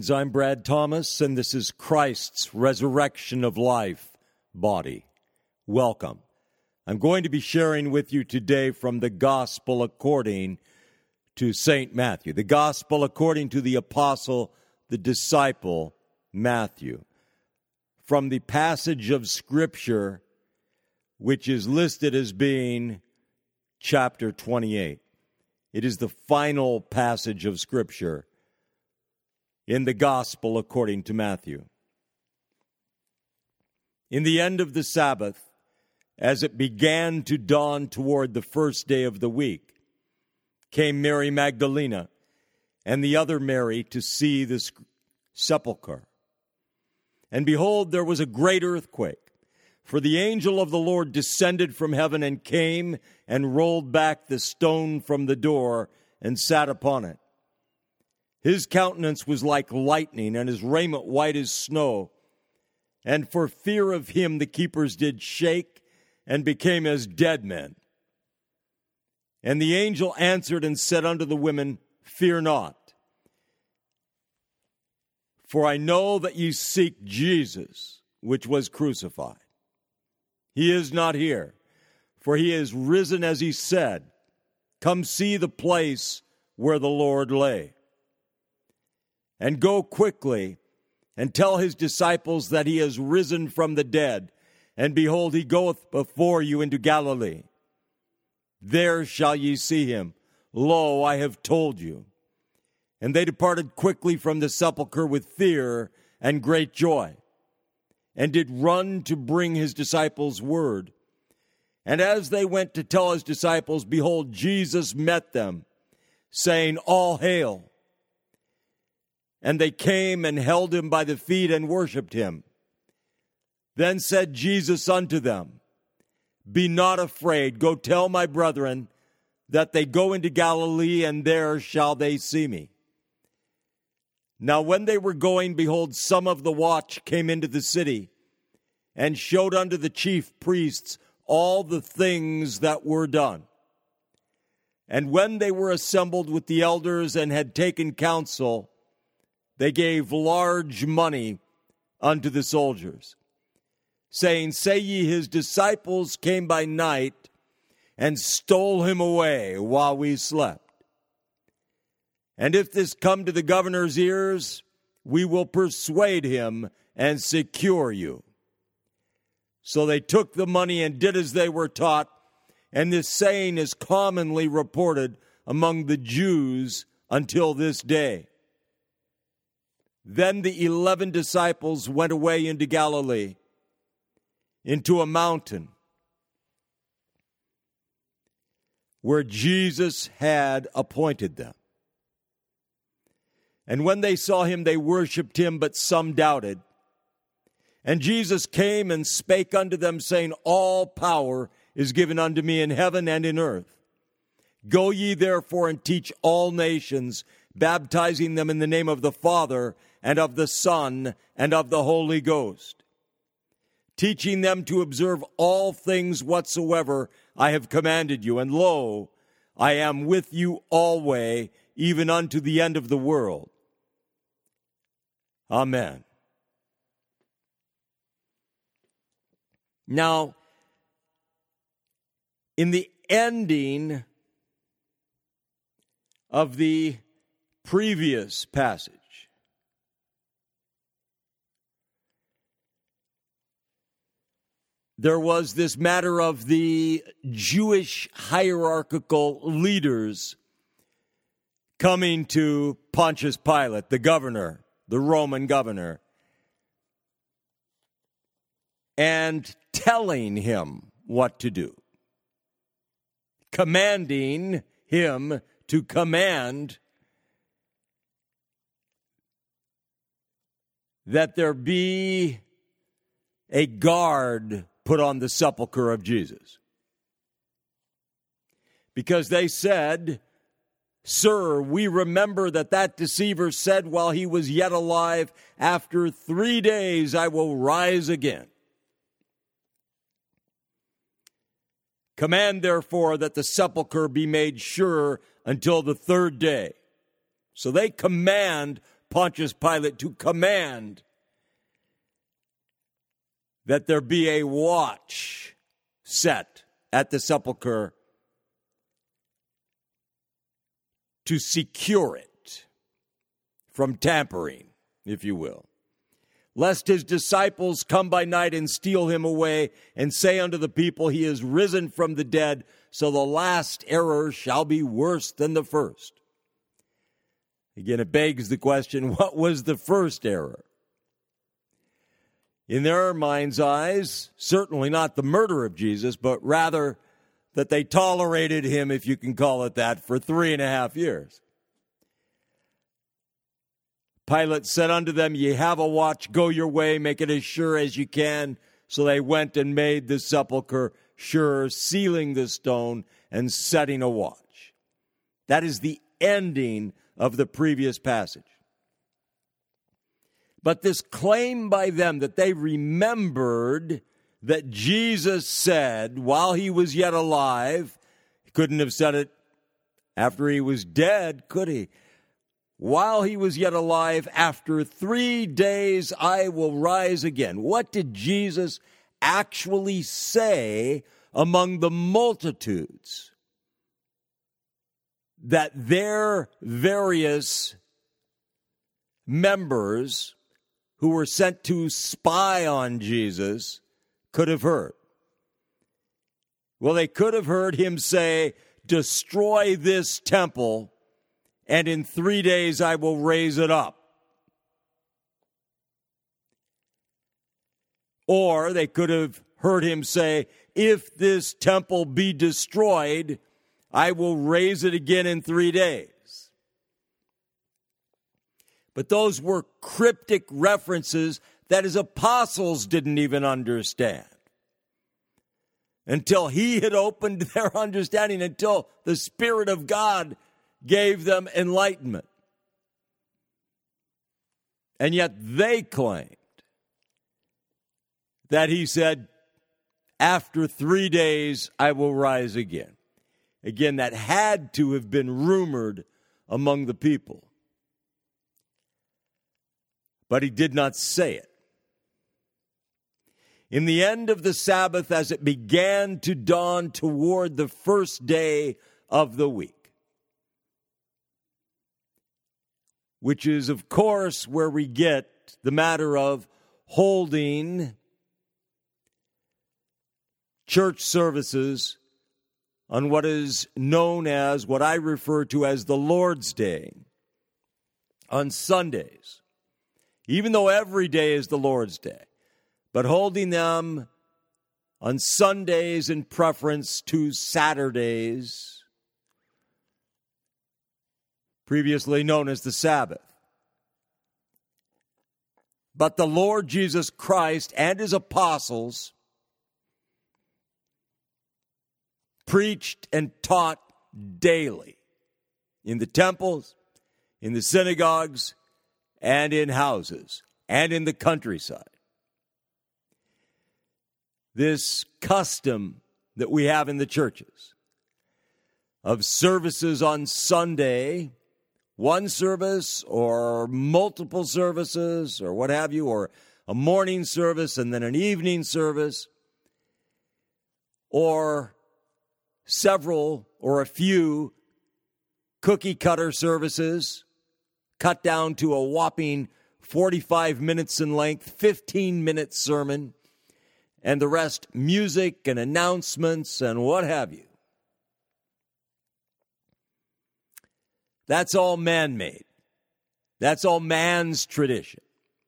Greetings, I'm Brad Thomas, and this is Christ's Resurrection of Life body. Welcome. I'm going to be sharing with you today from the Gospel according to St. Matthew, the Gospel according to the Apostle, the disciple, Matthew, from the passage of Scripture which is listed as being chapter 28. It is the final passage of Scripture in the Gospel according to Matthew. In the end of the Sabbath, as it began to dawn toward the first day of the week, came Mary Magdalene and the other Mary to see the sepulchre. And behold, there was a great earthquake, for the angel of the Lord descended from heaven and came and rolled back the stone from the door and sat upon it. His countenance was like lightning, and his raiment white as snow. And for fear of him the keepers did shake and became as dead men. And the angel answered and said unto the women, Fear not, for I know that ye seek Jesus, which was crucified. He is not here, for he is risen as he said. Come see the place where the Lord lay. And go quickly and tell his disciples that he is risen from the dead. And behold, he goeth before you into Galilee. There shall ye see him. Lo, I have told you. And they departed quickly from the sepulchre with fear and great joy, and did run to bring his disciples word. And as they went to tell his disciples, behold, Jesus met them, saying, All hail. And they came and held him by the feet and worshipped him. Then said Jesus unto them, Be not afraid, go tell my brethren that they go into Galilee, and there shall they see me. Now when they were going, behold, some of the watch came into the city, and showed unto the chief priests all the things that were done. And when they were assembled with the elders and had taken counsel, they gave large money unto the soldiers, saying, Say ye, his disciples came by night and stole him away while we slept. And if this come to the governor's ears, we will persuade him and secure you. So they took the money and did as they were taught, and this saying is commonly reported among the Jews until this day. Then the 11 disciples went away into Galilee, into a mountain where Jesus had appointed them. And when they saw him, they worshipped him, but some doubted. And Jesus came and spake unto them, saying, All power is given unto me in heaven and in earth. Go ye therefore and teach all nations, baptizing them in the name of the Father, and of the Son, and of the Holy Ghost, teaching them to observe all things whatsoever I have commanded you. And lo, I am with you alway, even unto the end of the world. Amen. Now, in the ending of the previous passage, there was this matter of the Jewish hierarchical leaders coming to Pontius Pilate, the governor, the Roman governor, and telling him what to do, commanding him to command that there be a guard put on the sepulchre of Jesus. Because they said, Sir, we remember that deceiver said while he was yet alive, After 3 days I will rise again. Command, therefore, that the sepulchre be made sure until the third day. So they command Pontius Pilate to command that there be a watch set at the sepulchre to secure it from tampering, if you will, lest his disciples come by night and steal him away and say unto the people, he is risen from the dead, so the last error shall be worse than the first. Again, it begs the question, what was the first error? In their minds' eyes, certainly not the murder of Jesus, but rather that they tolerated him, if you can call it that, for 3.5 years. Pilate said unto them, ye have a watch, go your way, make it as sure as you can. So they went and made the sepulchre sure, sealing the stone and setting a watch. That is the ending of the previous passage. But this claim by them that they remembered that Jesus said while he was yet alive, he couldn't have said it after he was dead, could he? While he was yet alive, after 3 days I will rise again. What did Jesus actually say among the multitudes that their various members who were sent to spy on Jesus could have heard? Well, they could have heard him say, destroy this temple, and in 3 days I will raise it up. Or they could have heard him say, if this temple be destroyed, I will raise it again in 3 days. But those were cryptic references that his apostles didn't even understand until he had opened their understanding, until the Spirit of God gave them enlightenment. And yet they claimed that he said, after 3 days I will rise again. Again, that had to have been rumored among the people. But he did not say it. In the end of the Sabbath, as it began to dawn toward the first day of the week, which is, of course, where we get the matter of holding church services on what is known as, what I refer to as the Lord's Day, on Sundays. Even though every day is the Lord's Day, but holding them on Sundays in preference to Saturdays, previously known as the Sabbath. But the Lord Jesus Christ and his apostles preached and taught daily in the temples, in the synagogues, and in houses, and in the countryside. This custom that we have in the churches of services on Sunday, one service or multiple services or what have you, or a morning service and then an evening service, or several or a few cookie cutter services cut down to a whopping 45 minutes in length, 15-minute sermon, and the rest music and announcements and what have you. That's all man-made. That's all man's tradition.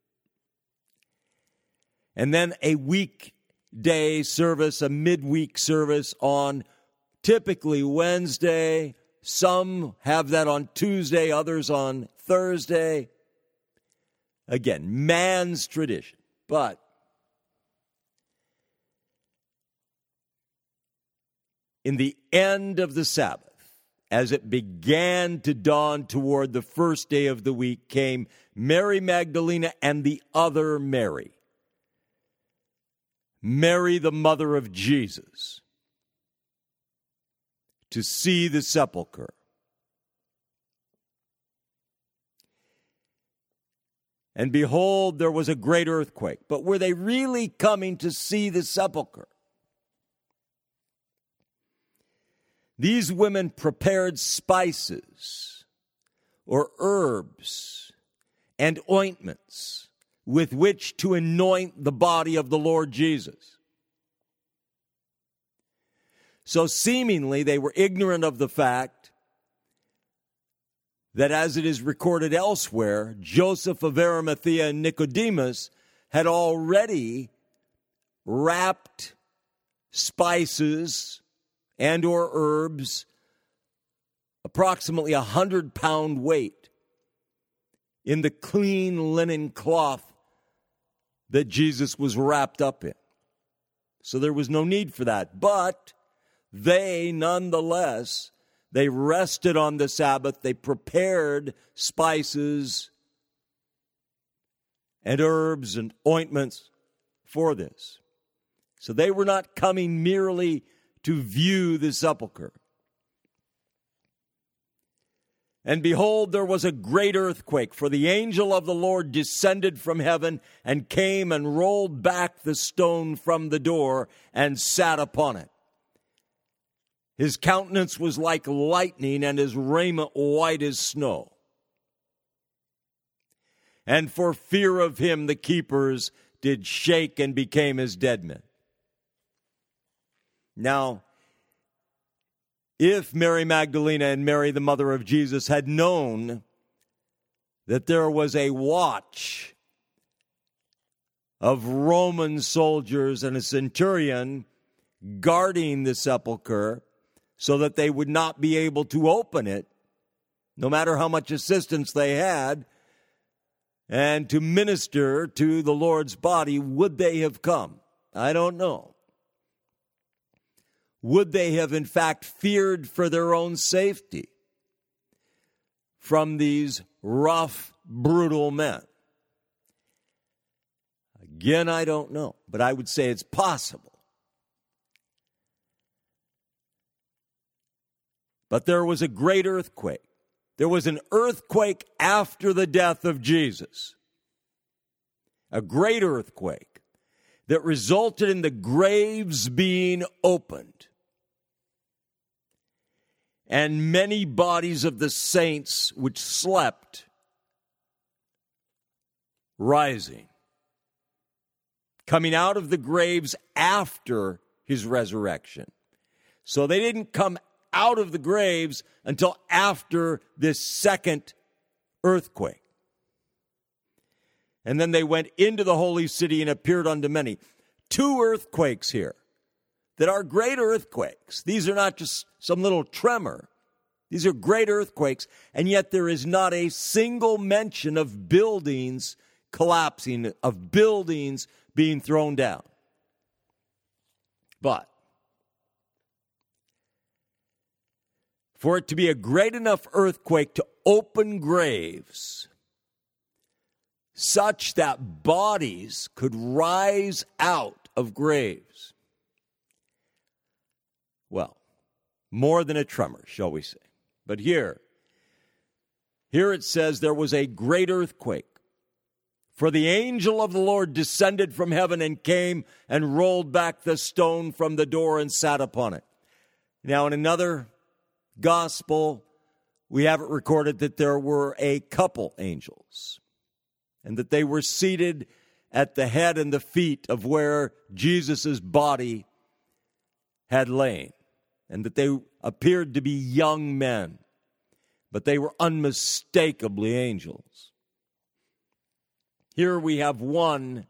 And then a weekday service, a midweek service on typically Wednesday. Some have that on Tuesday, others on Thursday. Again, man's tradition. But in the end of the Sabbath, as it began to dawn toward the first day of the week, came Mary Magdalene and the other Mary, Mary, the mother of Jesus, to see the sepulchre. And behold, there was a great earthquake. But were they really coming to see the sepulchre? These women prepared spices or herbs and ointments with which to anoint the body of the Lord Jesus. So seemingly they were ignorant of the fact that, as it is recorded elsewhere, Joseph of Arimathea and Nicodemus had already wrapped spices and or herbs, approximately 100-pound weight, in the clean linen cloth that Jesus was wrapped up in. So there was no need for that. But they, nonetheless, they rested on the Sabbath. They prepared spices and herbs and ointments for this. So they were not coming merely to view the sepulchre. And behold, there was a great earthquake, for the angel of the Lord descended from heaven and came and rolled back the stone from the door and sat upon it. His countenance was like lightning, and his raiment white as snow. And for fear of him, the keepers did shake and became as dead men. Now, if Mary Magdalene and Mary, the mother of Jesus, had known that there was a watch of Roman soldiers and a centurion guarding the sepulchre so that they would not be able to open it, no matter how much assistance they had, and to minister to the Lord's body, would they have come? I don't know. Would they have, in fact, feared for their own safety from these rough, brutal men? Again, I don't know, but I would say it's possible. But there was a great earthquake. There was an earthquake after the death of Jesus. A great earthquake that resulted in the graves being opened, and many bodies of the saints which slept rising, coming out of the graves after his resurrection. So they didn't come out of the graves until after this second earthquake. And then they went into the holy city and appeared unto many. 2 earthquakes here that are great earthquakes. These are not just some little tremor. These are great earthquakes, and yet there is not a single mention of buildings collapsing, of buildings being thrown down. But for it to be a great enough earthquake to open graves such that bodies could rise out of graves, well, more than a tremor, shall we say. But here it says there was a great earthquake. For the angel of the Lord descended from heaven and came and rolled back the stone from the door and sat upon it. Now, in another gospel, we have it recorded that there were a couple angels, and that they were seated at the head and the feet of where Jesus' body had lain, and that they appeared to be young men, but they were unmistakably angels. Here we have one.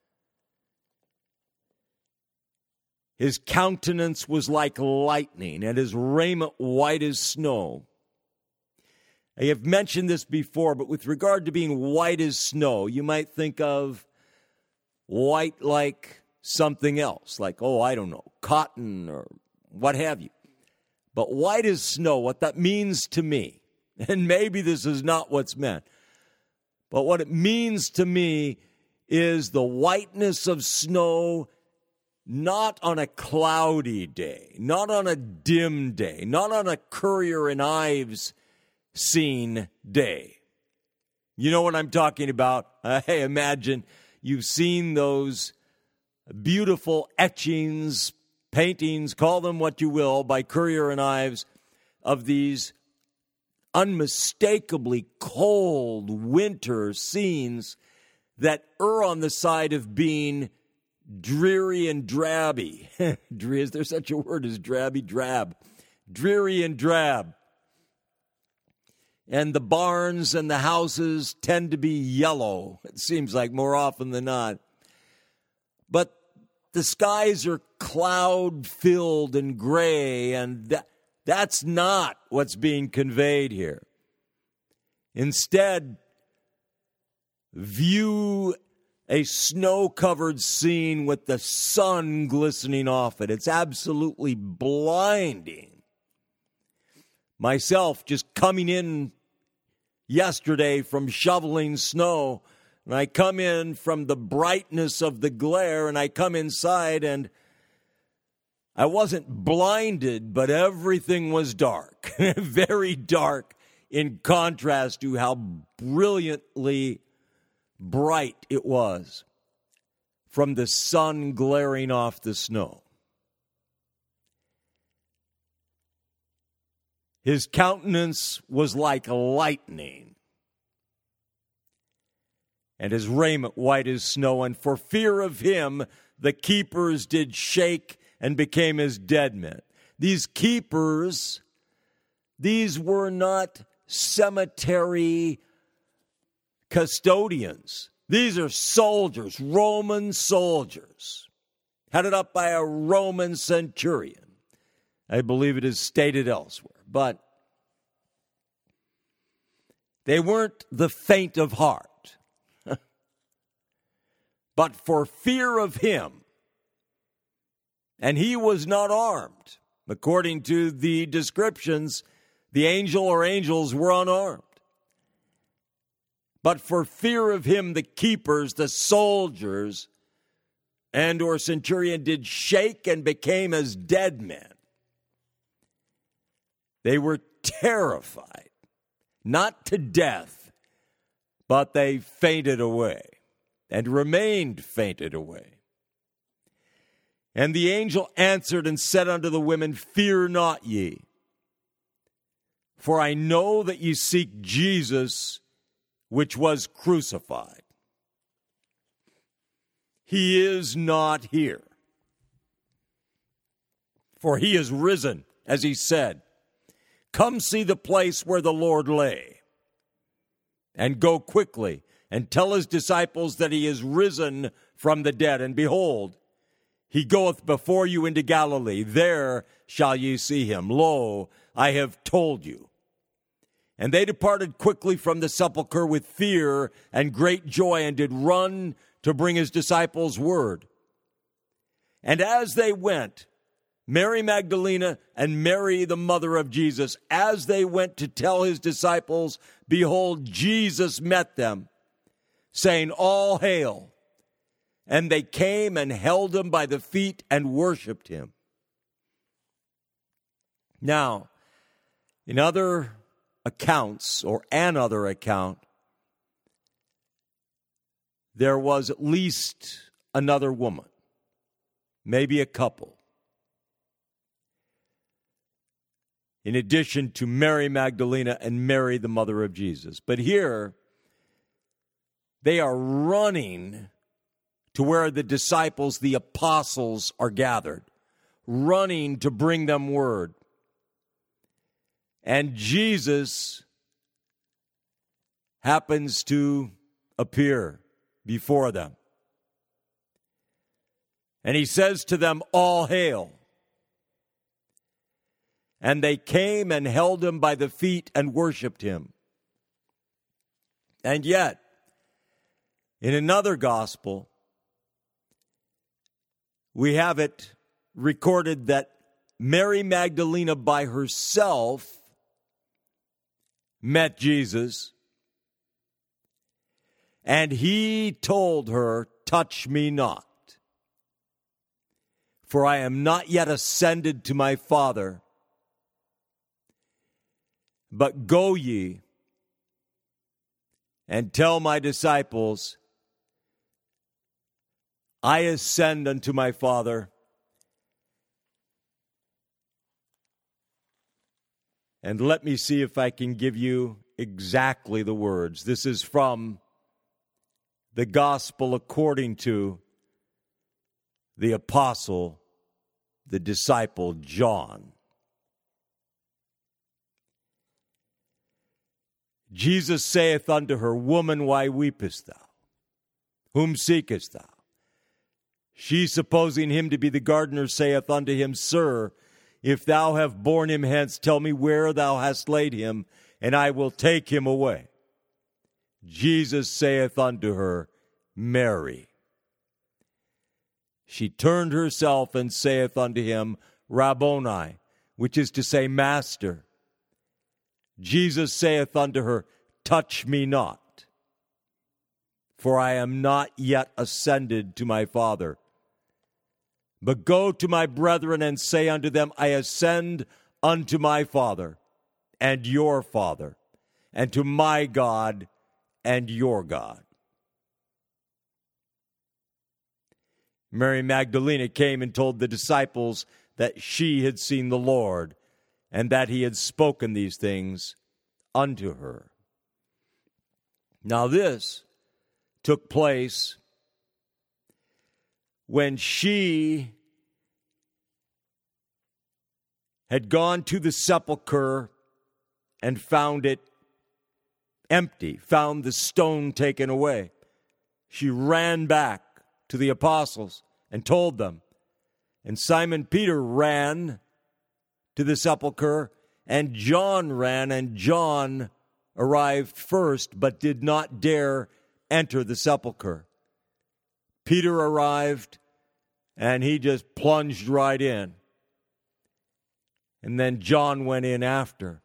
His countenance was like lightning, and his raiment white as snow. I have mentioned this before, but with regard to being white as snow, you might think of white like something else, like, I don't know, cotton or what have you. But white as snow, what that means to me, and maybe this is not what's meant, but what it means to me is the whiteness of snow, not on a cloudy day, not on a dim day, not on a Currier and Ives scene day, You know what I'm talking about? Hey, imagine you've seen those beautiful etchings, paintings, call them what you will, by Currier and Ives, of these unmistakably cold winter scenes that err on the side of being dreary and drabby. Is there such a word as drabby? Drab. Dreary and drab. And the barns and the houses tend to be yellow, it seems like, more often than not. But the skies are cloud-filled and gray, and that's not what's being conveyed here. Instead, view a snow-covered scene with the sun glistening off it. It's absolutely blinding. Myself, just coming in yesterday from shoveling snow, and I come in from the brightness of the glare, and I come inside, and I wasn't blinded, but everything was dark, very dark, in contrast to how brilliantly bright it was from the sun glaring off the snow. His countenance was like lightning, and his raiment white as snow, and for fear of him the keepers did shake and became as dead men. These keepers, these were not cemetery custodians. These are soldiers, Roman soldiers, headed up by a Roman centurion. I believe it is stated elsewhere. But they weren't the faint of heart. But for fear of him, and he was not armed. According to the descriptions, the angel or angels were unarmed. But for fear of him, the keepers, the soldiers, and or centurion did shake and became as dead men. They were terrified, not to death, but they fainted away and remained fainted away. And the angel answered and said unto the women, Fear not ye, for I know that ye seek Jesus, which was crucified. He is not here, for he is risen, as he said. Come see the place where the Lord lay, and go quickly, and tell his disciples that he is risen from the dead. And behold, he goeth before you into Galilee. There shall ye see him. Lo, I have told you. And they departed quickly from the sepulchre with fear and great joy, and did run to bring his disciples word. And as they went, Mary Magdalene and Mary, the mother of Jesus, as they went to tell his disciples, behold, Jesus met them, saying, All hail. And they came and held him by the feet and worshiped him. Now, in other accounts, or another account, there was at least another woman, maybe a couple, in addition to Mary Magdalene and Mary, the mother of Jesus. But here, they are running to where the disciples, the apostles, are gathered, running to bring them word. And Jesus happens to appear before them. And he says to them, All hail. And they came and held him by the feet and worshiped him. And yet, in another gospel, we have it recorded that Mary Magdalene by herself met Jesus, and he told her, Touch me not, for I am not yet ascended to my Father, but go ye and tell my disciples, I ascend unto my Father, and let me see if I can give you exactly the words. This is from the Gospel according to the apostle, the disciple John. Jesus saith unto her, Woman, why weepest thou? Whom seekest thou? She, supposing him to be the gardener, saith unto him, Sir, if thou have borne him hence, tell me where thou hast laid him, and I will take him away. Jesus saith unto her, Mary. She turned herself and saith unto him, Rabboni, which is to say, Master. Jesus saith unto her, Touch me not, for I am not yet ascended to my Father. But go to my brethren and say unto them, I ascend unto my Father and your Father, and to my God and your God. Mary Magdalene came and told the disciples that she had seen the Lord, and that he had spoken these things unto her. Now this took place when she had gone to the sepulchre and found it empty, found the stone taken away. She ran back to the apostles and told them. And Simon Peter ran to the sepulchre, and John ran, and John arrived first, but did not dare enter the sepulchre. Peter arrived, and he just plunged right in. And then John went in after.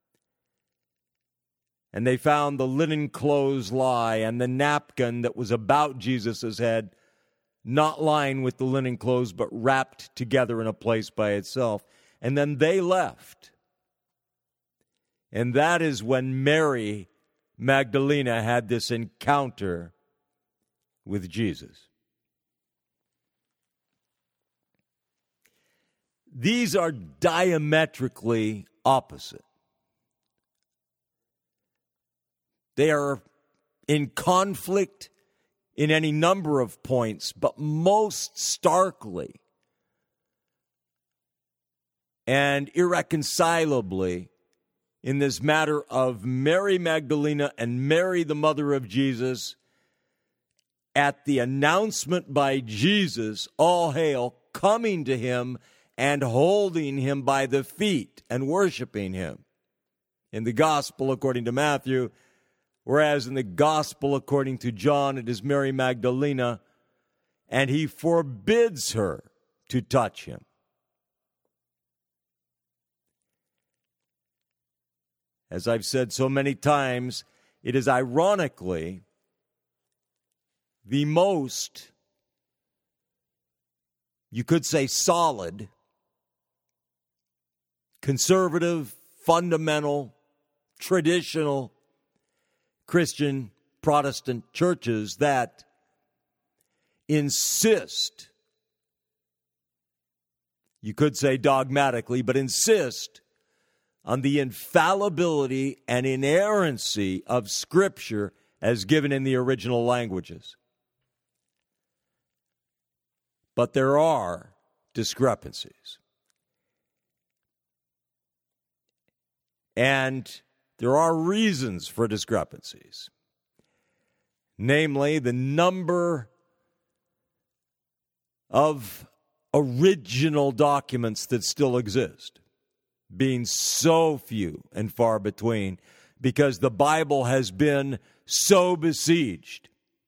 And they found the linen clothes lie, and the napkin that was about Jesus' head, not lying with the linen clothes, but wrapped together in a place by itself. And then they left. And that is when Mary Magdalena had this encounter with Jesus. These are diametrically opposite. They are in conflict in any number of points, but most starkly and irreconcilably in this matter of Mary Magdalena and Mary, the mother of Jesus, at the announcement by Jesus, all hail, coming to him and holding him by the feet and worshiping him. In the gospel according to Matthew, whereas in the gospel according to John, it is Mary Magdalena, and he forbids her to touch him. As I've said so many times, it is ironically the most, you could say, solid, conservative, fundamental, traditional Christian Protestant churches that insist, you could say dogmatically, but insist on the infallibility and inerrancy of Scripture as given in the original languages. But there are discrepancies. And there are reasons for discrepancies. Namely, the number of original documents that still exist being so few and far between, because the Bible has been so besieged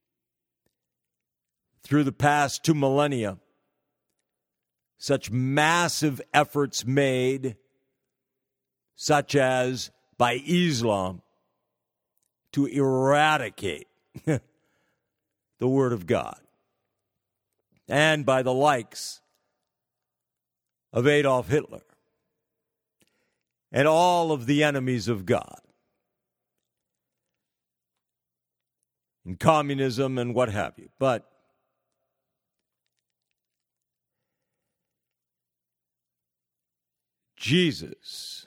through the past 2 millennia. Such massive efforts made, such as by Islam, to eradicate the Word of God, and by the likes of Adolf Hitler and all of the enemies of God. and communism and what have you. But Jesus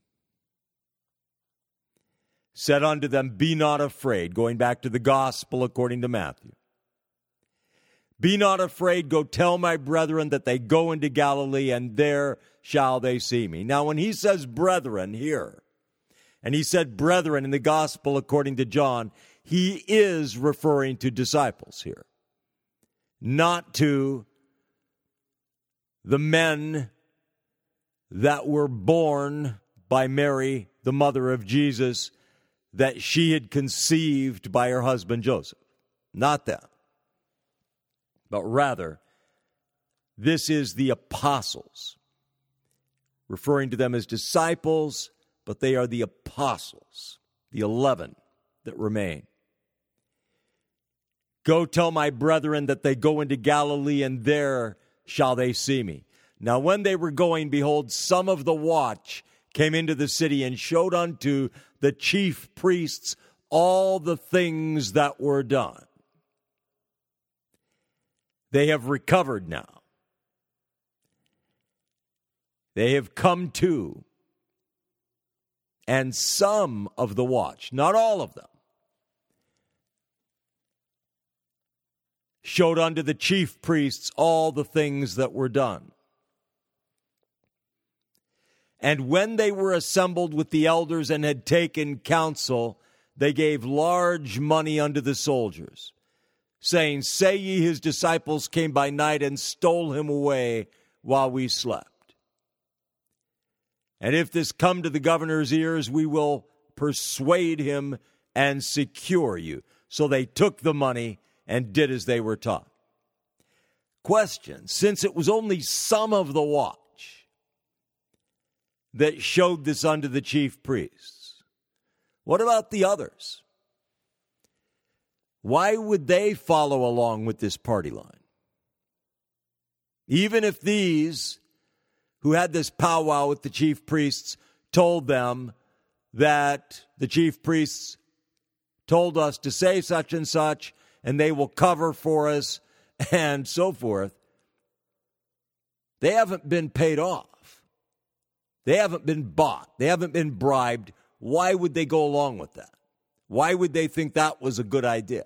said unto them, be not afraid, going back to the gospel according to Matthew. Be not afraid, go tell my brethren that they go into Galilee, and there shall they see me. Now, when he says brethren here, and he said brethren in the gospel according to John, he is referring to disciples here, not to the men that were born by Mary, the mother of Jesus, that she had conceived by her husband Joseph. Not that. But rather, this is the apostles, referring to them as disciples, but they are the apostles, the 11 that remain. Go tell my brethren that they go into Galilee, and there shall they see me. Now when they were going, behold, some of the watch came into the city and showed unto the chief priests all the things that were done. They have recovered now. They have come to. And some of the watch, not all of them, showed unto the chief priests all the things that were done. And when they were assembled with the elders and had taken counsel, they gave large money unto the soldiers, saying, say ye his disciples came by night and stole him away while we slept. And if this come to the governor's ears, we will persuade him and secure you. So they took the money and did as they were taught. Question, since it was only some of the watch that showed this unto the chief priests, what about the others? Why would they follow along with this party line? Even if these who had this powwow with the chief priests told them that the chief priests told us to say such and such, and they will cover for us, and so forth, they haven't been paid off. They haven't been bought. They haven't been bribed. Why would they go along with that? Why would they think that was a good idea?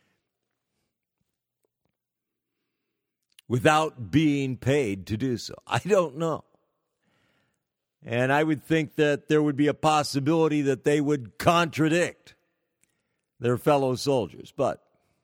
Without being paid to do so. I don't know. And I would think that there would be a possibility that they would contradict their fellow soldiers. But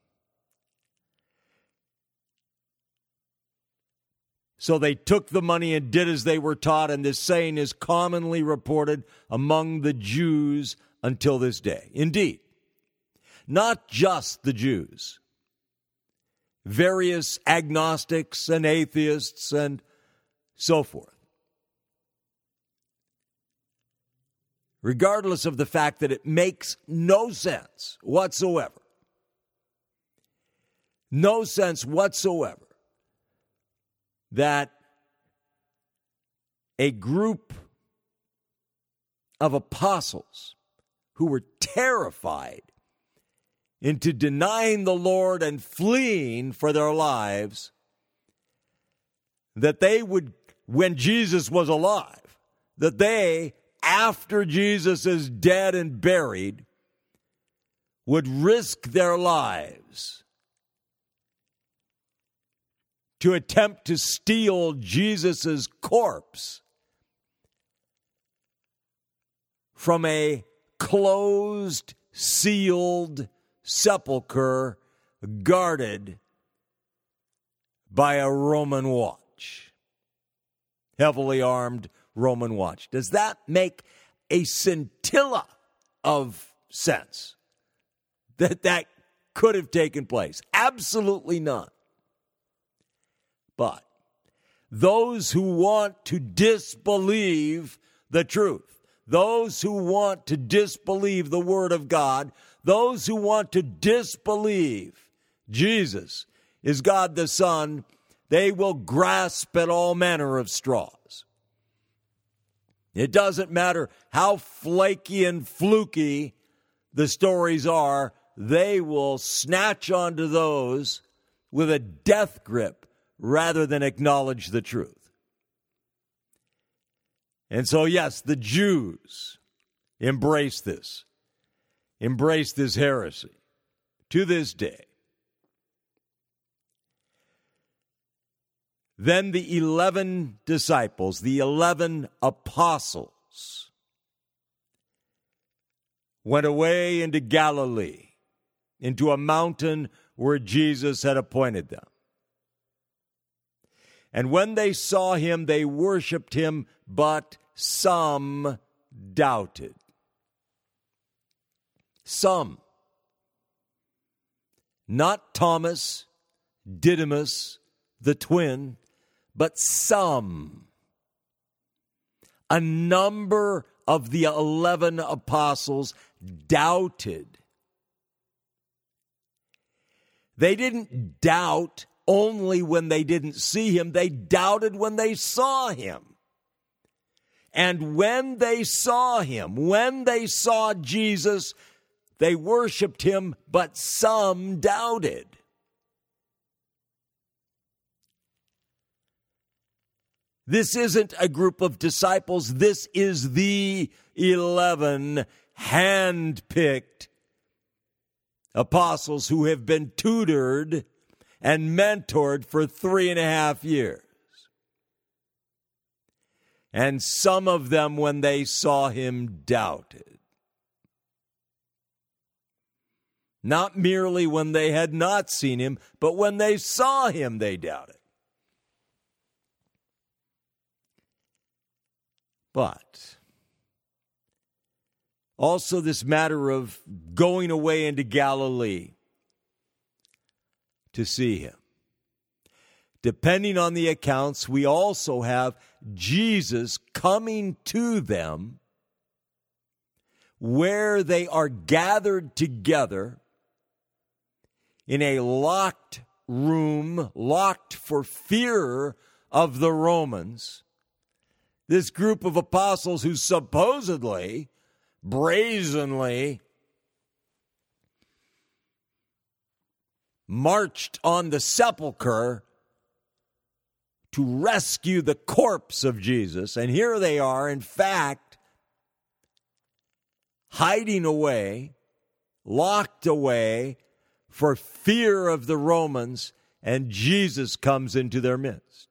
so they took the money and did as they were taught, and this saying is commonly reported among the Jews until this day. Indeed, not just the Jews. Various agnostics and atheists and so forth. Regardless of the fact that it makes no sense whatsoever. No sense whatsoever that a group of apostles who were terrified into denying the Lord and fleeing for their lives, that they would, when Jesus was alive, that they, after Jesus is dead and buried, would risk their lives to attempt to steal Jesus' corpse from a closed, sealed sepulcher guarded by a Roman watch, heavily armed Roman watch. Does that make a scintilla of sense that could have taken place? Absolutely none. But those who want to disbelieve the truth, those who want to disbelieve the Word of God, those who want to disbelieve Jesus is God the Son, they will grasp at all manner of straws. It doesn't matter how flaky and fluky the stories are they will snatch onto those with a death grip rather than acknowledge the truth. And so, yes, the Jews embrace this heresy to this day. Then the 11 disciples, the 11 apostles, went away into Galilee, into a mountain where Jesus had appointed them. And when they saw him, they worshiped him, but some doubted. Some. Not Thomas, Didymus, the twin, but some. A number of the 11 apostles doubted. They didn't doubt only when they didn't see him. They doubted when they saw him. And when they saw him, when they saw Jesus, they worshiped him, but some doubted. This isn't a group of disciples. This is the 11 hand-picked apostles who have been tutored and mentored for 3.5 years. And some of them, when they saw him, doubted. Not merely when they had not seen him, but when they saw him, they doubted. But also this matter of going away into Galilee to see him. Depending on the accounts, we also have Jesus coming to them where they are gathered together in a locked room, locked for fear of the Romans. This group of apostles who supposedly, brazenly marched on the sepulcher to rescue the corpse of Jesus. And here they are, in fact, hiding away, locked away for fear of the Romans, and Jesus comes into their midst.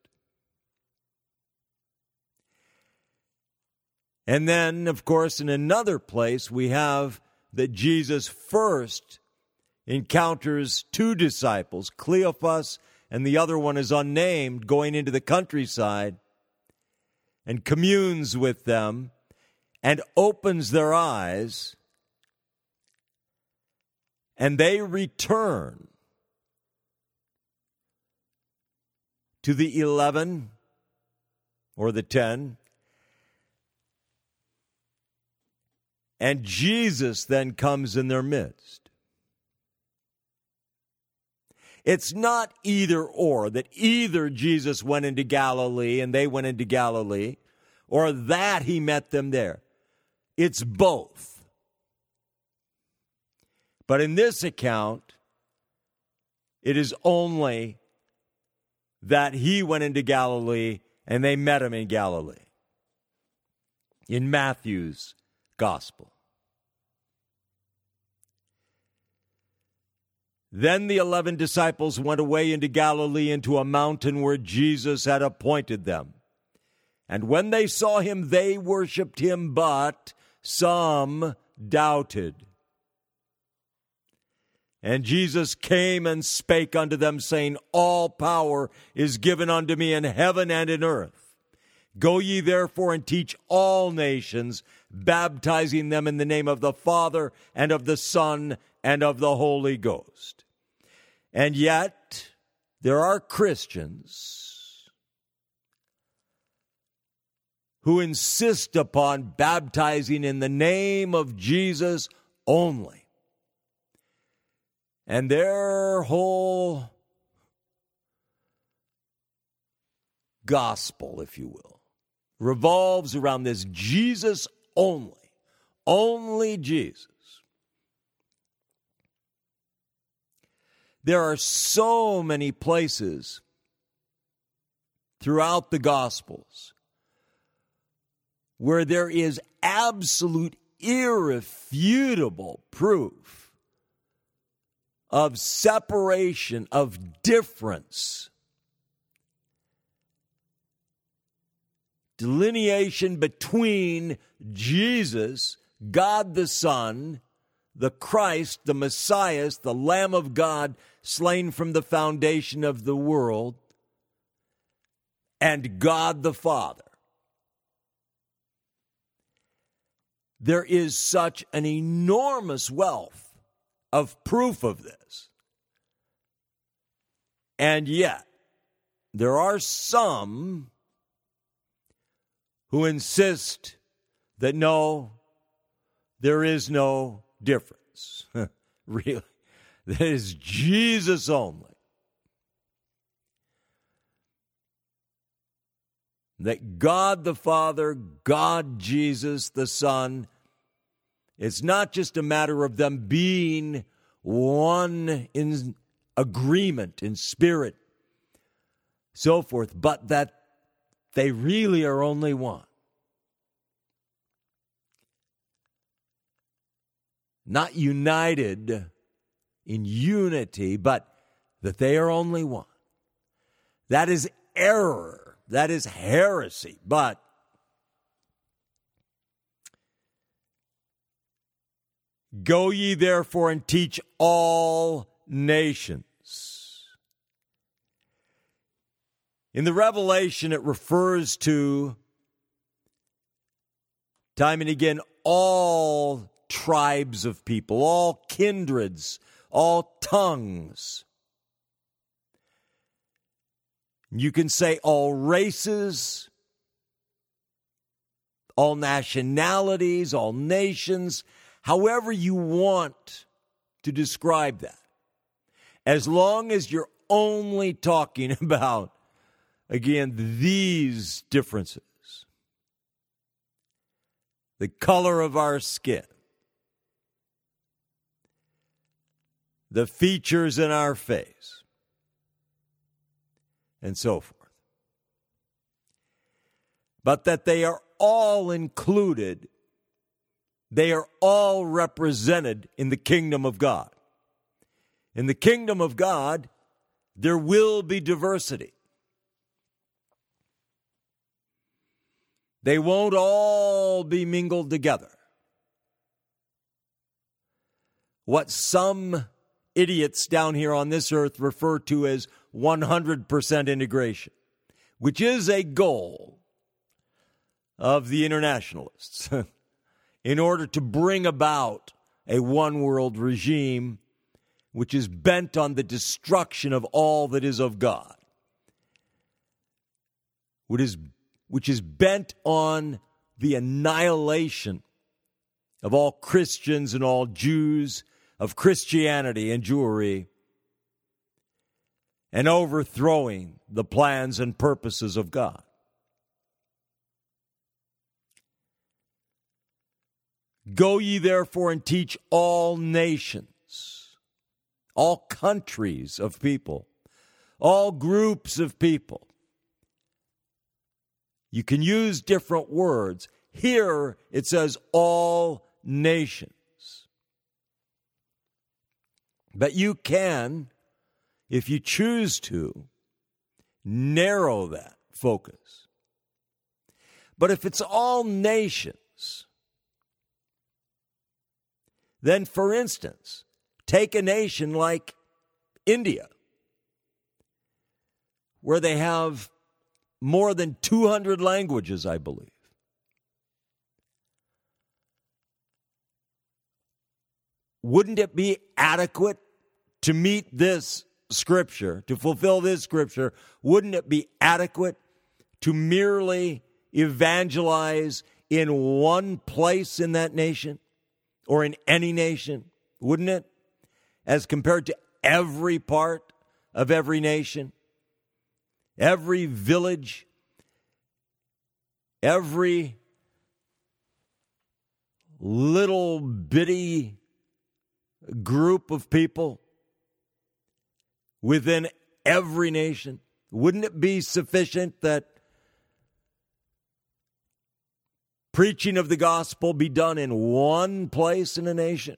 And then, of course, in another place, we have that Jesus first encounters 2 disciples, Cleophas, and the other one is unnamed, going into the countryside, and communes with them, and opens their eyes, and they return to the 11, or the 10, and Jesus then comes in their midst. It's not either or, that either Jesus went into Galilee and they went into Galilee, or that he met them there. It's both. But in this account, it is only that he went into Galilee and they met him in Galilee. In Matthew's gospel. Then the 11 disciples went away into Galilee, into a mountain where Jesus had appointed them. And when they saw him, they worshipped him, but some doubted. And Jesus came and spake unto them, saying, All power is given unto me in heaven and in earth. Go ye therefore and teach all nations, baptizing them in the name of the Father and of the Son and of the Holy Ghost. And yet, there are Christians who insist upon baptizing in the name of Jesus only. And their whole gospel, if you will, revolves around this Jesus only. Only Jesus. There are so many places throughout the Gospels where there is absolute, irrefutable proof of separation, of difference, delineation between Jesus, God the Son, the Christ, the Messiah, the Lamb of God, slain from the foundation of the world, and God the Father. There is such an enormous wealth of proof of this. And yet, there are some who insist that no, there is no difference. Really, that is Jesus only. That God the Father, God Jesus the Son, it's not just a matter of them being one in agreement, in spirit, so forth, but that they really are only one. Not united in unity, but that they are only one. That is error. That is heresy. But go ye therefore and teach all nations. In the Revelation, it refers to, time and again, all tribes of people, all kindreds, all tongues. You can say all races, all nationalities, all nations, however you want to describe that. As long as you're only talking about, again, these differences. The color of our skin. The features in our face. And so forth. But that they are all included, they are all represented in the kingdom of God. In the kingdom of God, there will be diversity. They won't all be mingled together. What some idiots down here on this earth refer to as 100% integration, which is a goal of the internationalists in order to bring about a one-world regime which is bent on the destruction of all that is of God, which is bent on the annihilation of all Christians and all Jews, of Christianity and Jewry, and overthrowing the plans and purposes of God. Go ye therefore and teach all nations, all countries of people, all groups of people. You can use different words. Here it says all nations. But you can, if you choose to, narrow that focus. But if it's all nations, then, for instance, take a nation like India, where they have more than 200 languages, I believe. Wouldn't it be adequate to meet this scripture, to fulfill this scripture? Wouldn't it be adequate to merely evangelize in one place in that nation or in any nation? Wouldn't it? As compared to every part of every nation, every village, every little bitty group of people within every nation? Wouldn't it be sufficient that preaching of the gospel be done in one place in a nation?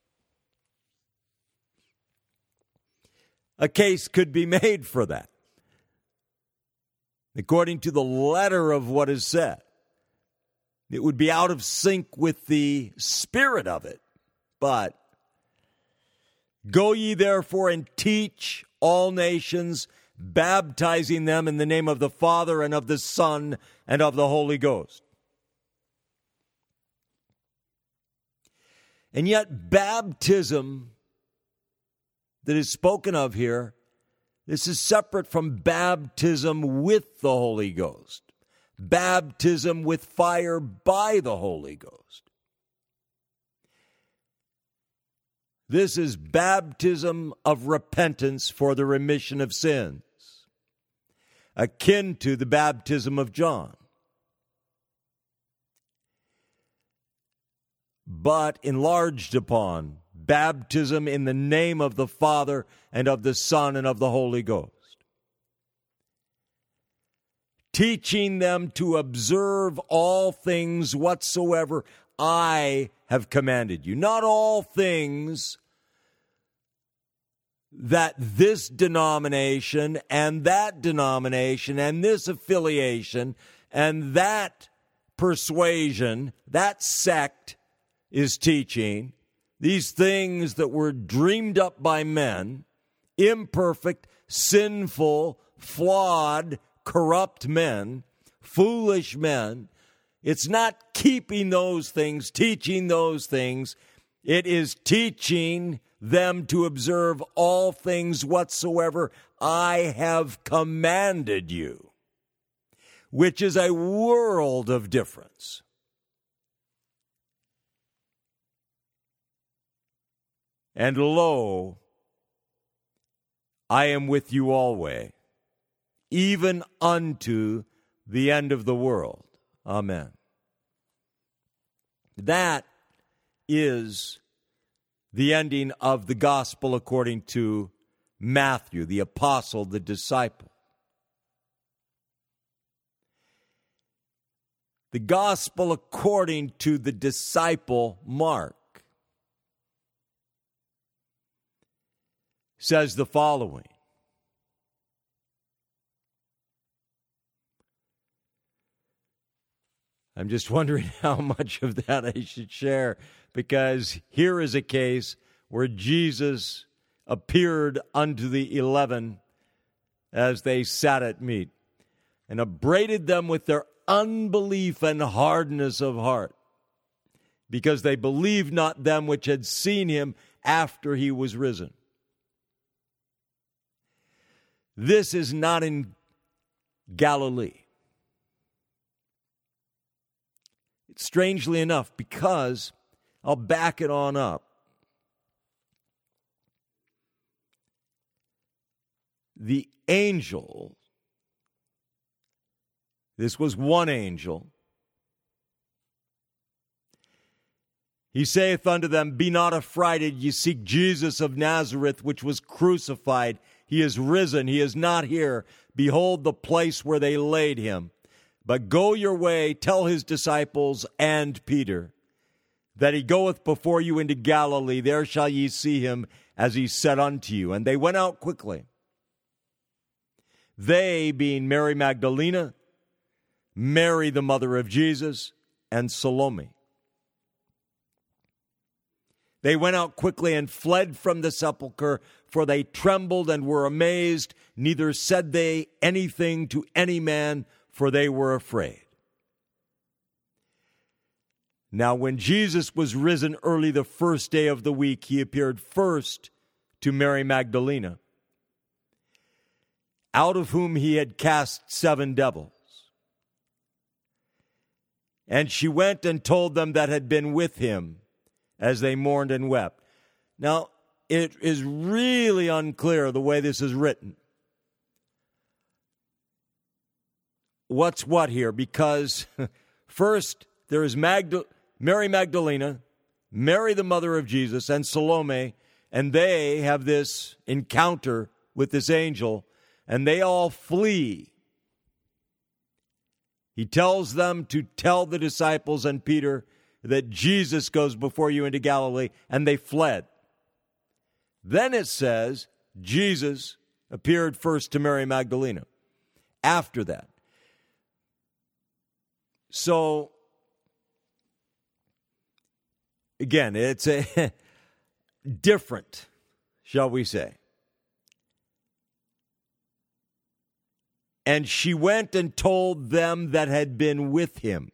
A case could be made for that, according to the letter of what is said. It would be out of sync with the spirit of it. But go ye therefore and teach all nations, baptizing them in the name of the Father and of the Son and of the Holy Ghost. And yet baptism that is spoken of here, this is separate from baptism with the Holy Ghost. Baptism with fire by the Holy Ghost. This is baptism of repentance for the remission of sins, akin to the baptism of John, but enlarged upon baptism in the name of the Father and of the Son and of the Holy Ghost. Teaching them to observe all things whatsoever I have commanded you. Not all things that this denomination and that denomination and this affiliation and that persuasion, that sect is teaching. These things that were dreamed up by men, imperfect, sinful, flawed, corrupt men, foolish men. It's not keeping those things, teaching those things. It is teaching them to observe all things whatsoever I have commanded you, which is a world of difference. And lo, I am with you always, even unto the end of the world. Amen. That is the ending of the gospel according to Matthew, the apostle, the disciple. The gospel according to the disciple Mark says the following. I'm just wondering how much of that I should share, because here is a case where Jesus appeared unto the 11 as they sat at meat and upbraided them with their unbelief and hardness of heart, because they believed not them which had seen him after he was risen. This is not in Galilee. Strangely enough, because I'll back it on up. The angel, this was one angel, he saith unto them, Be not affrighted, ye seek Jesus of Nazareth, which was crucified. He is risen, he is not here. Behold the place where they laid him. But go your way, tell his disciples and Peter, that he goeth before you into Galilee. There shall ye see him, as he said unto you. And they went out quickly. They, being Mary Magdalene, Mary the mother of Jesus, and Salome. They went out quickly and fled from the sepulchre, for they trembled and were amazed. Neither said they anything to any man, for they were afraid. Now, when Jesus was risen early the first day of the week, he appeared first to Mary Magdalene, out of whom he had cast 7 devils. And she went and told them that had been with him, as they mourned and wept. Now, it is really unclear the way this is written. What's what here? Because first, there is Mary Magdalene, Mary the mother of Jesus, and Salome, and they have this encounter with this angel, and they all flee. He tells them to tell the disciples and Peter that Jesus goes before you into Galilee, and they fled. Then it says Jesus appeared first to Mary Magdalene. After that. So, again, it's a different, shall we say. And she went and told them that had been with him,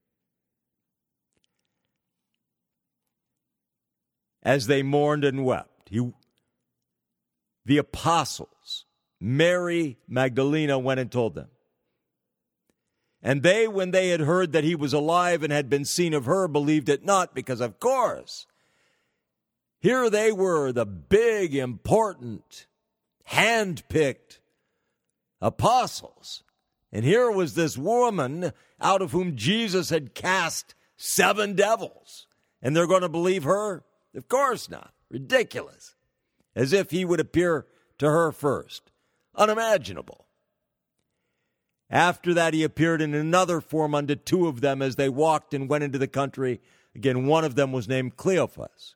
as they mourned and wept. The apostles, Mary Magdalene, went and told them. And they, when they had heard that he was alive and had been seen of her, believed it not, because, of course, here they were, the big, important, hand-picked apostles. And here was this woman out of whom Jesus had cast 7 devils. And they're going to believe her? Of course not. Ridiculous. As if he would appear to her first. Unimaginable. After that, he appeared in another form unto 2 of them as they walked and went into the country. Again, one of them was named Cleophas.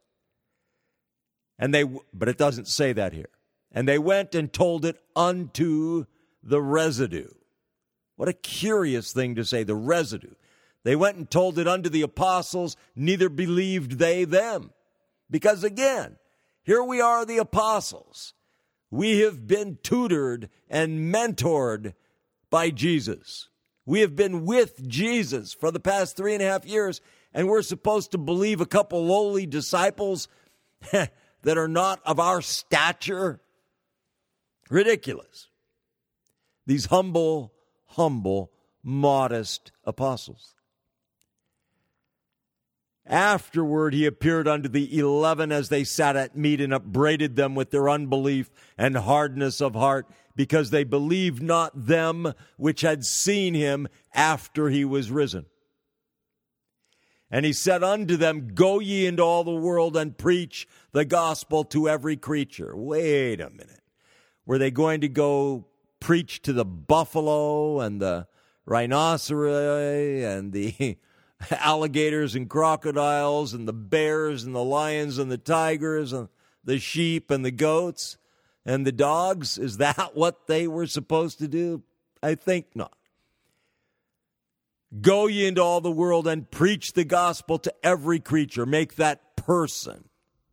But it doesn't say that here. And they went and told it unto the residue. What a curious thing to say, the residue. They went and told it unto the apostles, neither believed they them. Because again, here we are, the apostles. We have been tutored and mentored by Jesus. We have been with Jesus for the past 3.5 years, and we're supposed to believe a couple lowly disciples that are not of our stature? Ridiculous. These humble, modest apostles. Afterward, he appeared unto the 11 as they sat at meat, and upbraided them with their unbelief and hardness of heart, because they believed not them which had seen him after he was risen. And he said unto them, go ye into all the world and preach the gospel to every creature. Wait a minute. Were they going to go preach to the buffalo and the rhinoceros and the alligators and crocodiles and the bears and the lions and the tigers and the sheep and the goats and the dogs? Is that what they were supposed to do? I think not. Go ye into all the world and preach the gospel to every creature. Make that person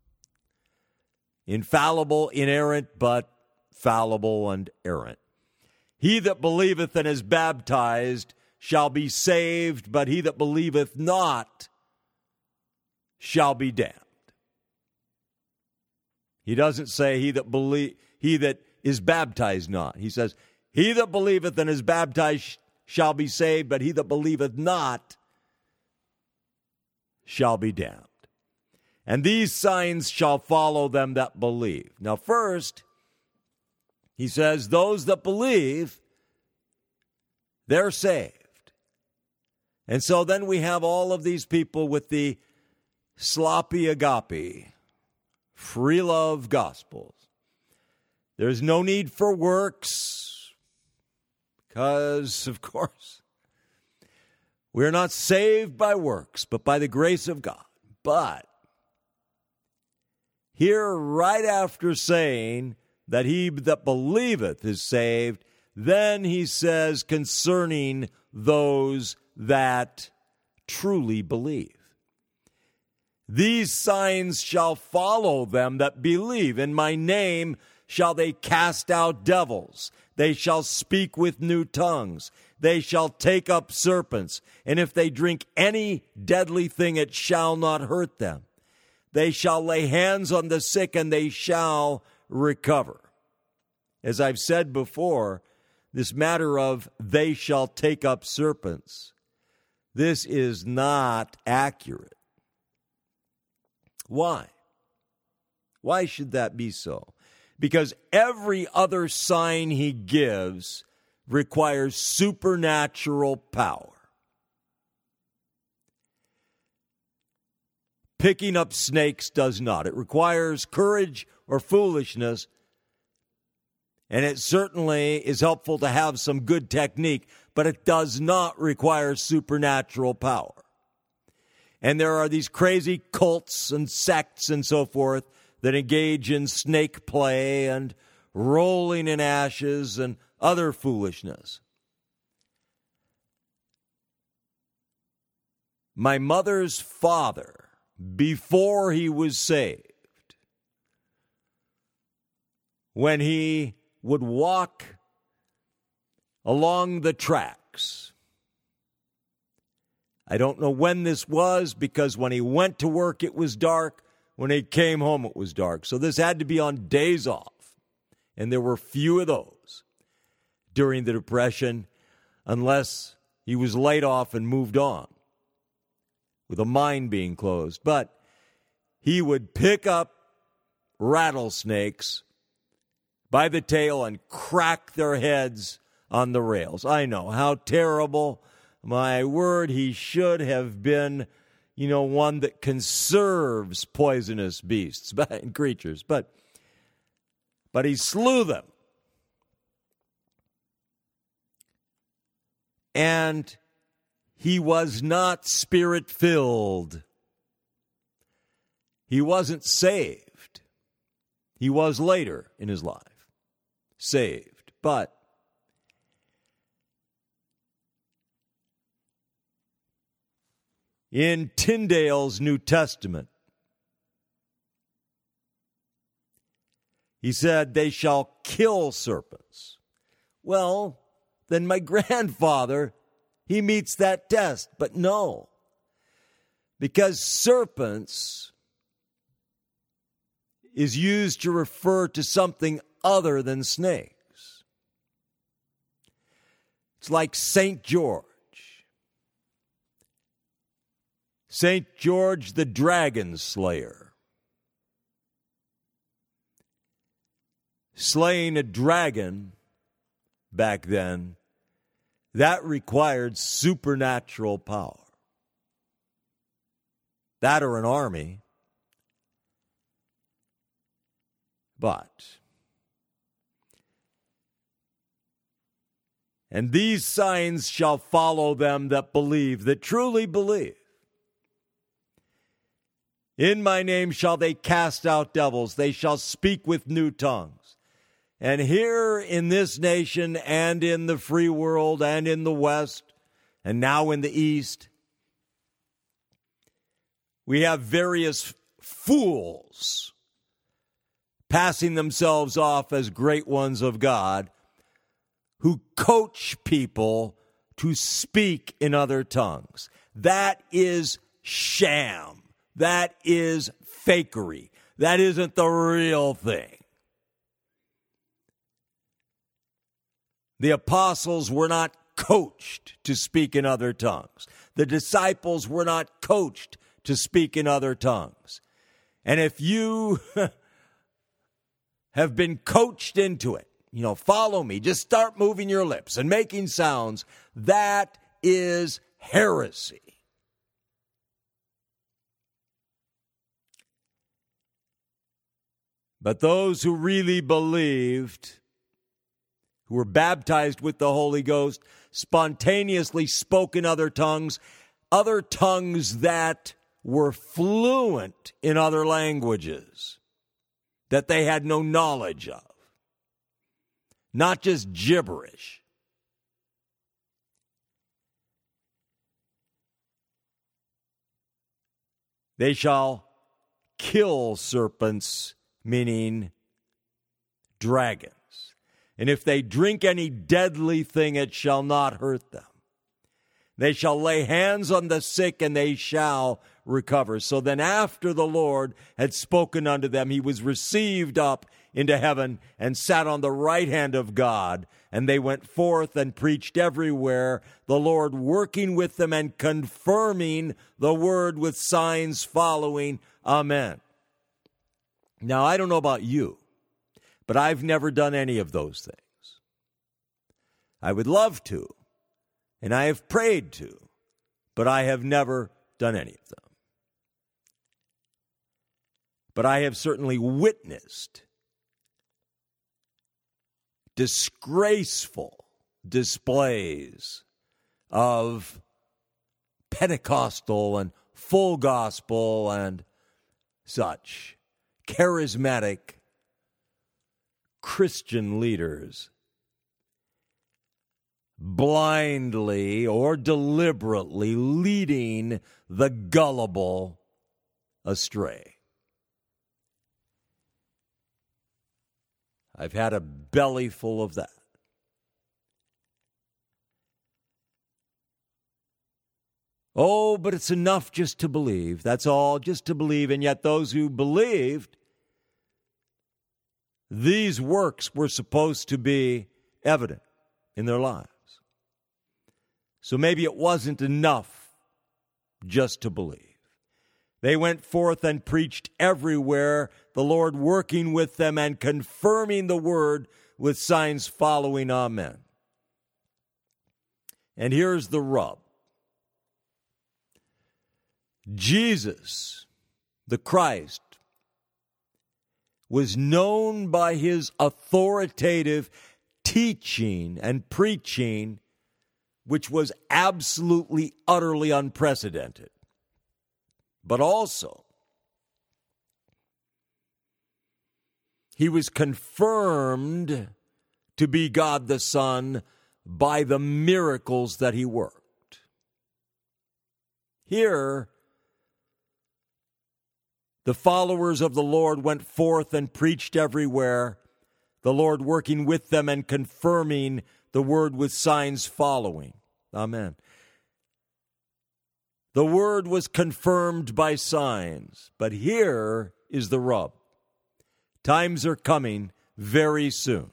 infallible, inerrant, but fallible and errant. He that believeth and is baptized shall be saved, but he that believeth not shall be damned. He doesn't say he that is baptized not. He says, he that believeth and is baptized shall be saved, but he that believeth not shall be damned. And these signs shall follow them that believe. Now first, he says, those that believe, they're saved. And so then we have all of these people with the sloppy agape, free love gospels. There's no need for works because, of course, we're not saved by works, but by the grace of God. But here, right after saying that he that believeth is saved, then he says concerning those that truly believe. These signs shall follow them that believe. In my name shall they cast out devils. They shall speak with new tongues. They shall take up serpents. And if they drink any deadly thing, it shall not hurt them. They shall lay hands on the sick, and they shall recover. As I've said before, this matter of they shall take up serpents, this is not accurate. Why? Why should that be so? Because every other sign he gives requires supernatural power. Picking up snakes does not. It requires courage or foolishness, And it certainly is helpful to have some good technique, but it does not require supernatural power. And there are these crazy cults and sects and so forth that engage in snake play and rolling in ashes and other foolishness. My mother's father, before he was saved, when he would walk along the tracks, I don't know when this was, because when he went to work it was dark, when he came home it was dark. So this had to be on days off, and there were few of those during the Depression, unless he was laid off and moved on, with a mine being closed. But he would pick up rattlesnakes by the tail and crack their heads on the rails. I know, how terrible. My word, he should have been, one that conserves poisonous beasts and creatures. But he slew them. And he was not spirit-filled. He wasn't saved. He was later in his life saved. But in Tyndale's New Testament, he said, they shall kill serpents. Well, then my grandfather, he meets that test. But no, because serpents is used to refer to something other than snakes. It's like St. George. St. George the Dragon Slayer. Slaying a dragon back then, that required supernatural power. That or an army. And these signs shall follow them that believe, that truly believe. In my name shall they cast out devils. They shall speak with new tongues. And here in this nation and in the free world and in the West and now in the East, we have various fools passing themselves off as great ones of God, who coach people to speak in other tongues. That is sham. That is fakery. That isn't the real thing. The apostles were not coached to speak in other tongues. The disciples were not coached to speak in other tongues. And if you have been coached into it, follow me, just start moving your lips and making sounds, that is heresy. But those who really believed, who were baptized with the Holy Ghost, spontaneously spoke in other tongues that were fluent in other languages that they had no knowledge of. Not just gibberish. They shall kill serpents, meaning dragons. And if they drink any deadly thing, it shall not hurt them. They shall lay hands on the sick, and they shall recover. So then after the Lord had spoken unto them, he was received up into heaven and sat on the right hand of God. And they went forth and preached everywhere, the Lord working with them and confirming the word with signs following. Amen. Now, I don't know about you, but I've never done any of those things. I would love to, and I have prayed to, but I have never done any of them. But I have certainly witnessed disgraceful displays of Pentecostal and full gospel and such charismatic Christian leaders blindly or deliberately leading the gullible astray. I've had a belly full of that. Oh, but it's enough just to believe. That's all, just to believe. And yet those who believed, these works were supposed to be evident in their lives. So maybe it wasn't enough just to believe. They went forth and preached everywhere, the Lord working with them and confirming the word with signs following. Amen. And here's the rub. Jesus, the Christ, was known by his authoritative teaching and preaching, which was absolutely, utterly unprecedented. But also, he was confirmed to be God the Son by the miracles that he worked. Here, the followers of the Lord went forth and preached everywhere, the Lord working with them and confirming the word with signs following. Amen. The word was confirmed by signs, but here is the rub. Times are coming very soon,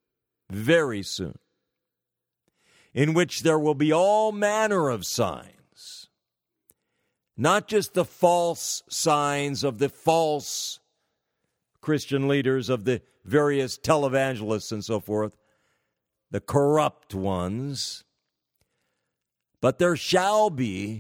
in which there will be all manner of signs. Not just the false signs of the false Christian leaders, of the various televangelists and so forth, the corrupt ones, but there shall be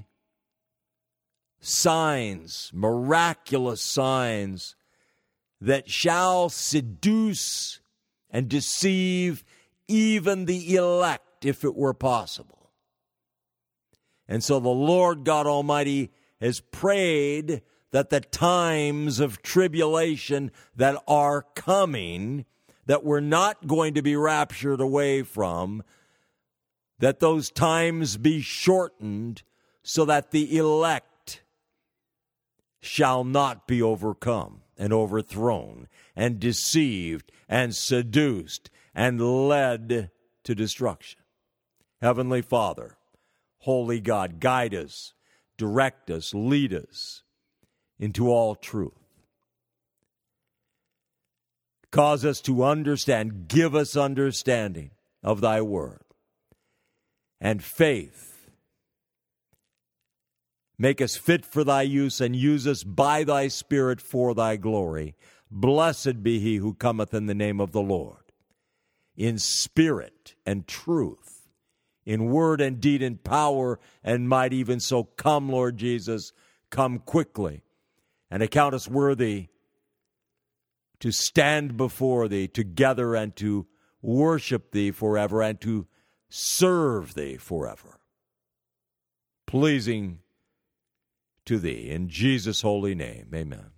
signs, miraculous signs, that shall seduce and deceive even the elect, if it were possible. And so the Lord God Almighty has prayed that the times of tribulation that are coming, that we're not going to be raptured away from, that those times be shortened so that the elect shall not be overcome and overthrown and deceived and seduced and led to destruction. Heavenly Father, Holy God, guide us, direct us, lead us into all truth. Cause us to understand, give us understanding of thy word and faith. Make us fit for thy use and use us by thy Spirit for thy glory. Blessed be he who cometh in the name of the Lord, in spirit and truth, in word and deed and power and might. Even so, come, Lord Jesus, come quickly, and account us worthy to stand before thee together and to worship thee forever and to serve thee forever, pleasing to thee. In Jesus' holy name, amen.